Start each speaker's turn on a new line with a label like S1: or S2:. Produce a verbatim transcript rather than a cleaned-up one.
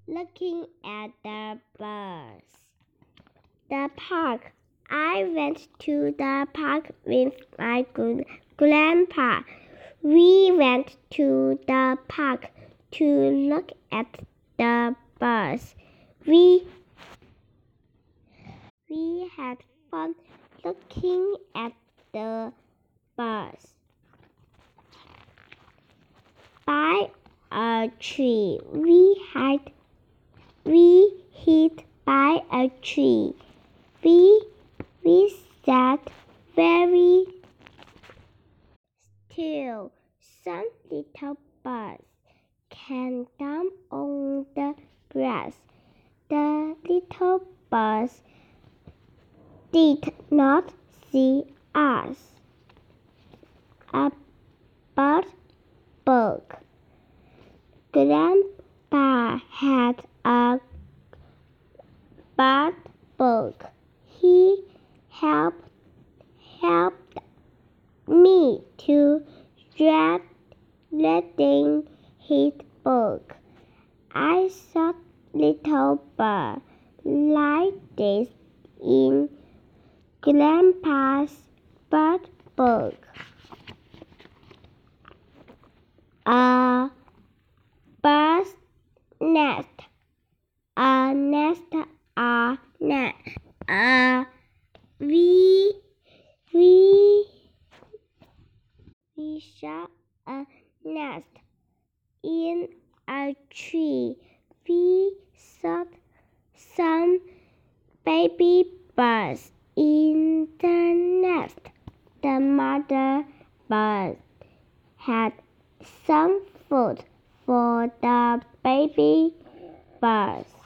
S1: looking at the birds. The park. I went to the park with my good grandpa. We went to the park to look at the birds. We we had fun looking at the birds. By a tree. We had we hid by a tree. We we sat very still. Some little birds came down on the grass. The little birds did not see us. A bird spoke. Grandpa had a bird book. He helped helped me to read reading his book. I saw little bird like this in Grandpa's bird book. A bird's nest, a nest, a nest. Uh, we we we saw a nest in a tree. We saw some baby birds in the nest. The mother bird had some food for the baby birds.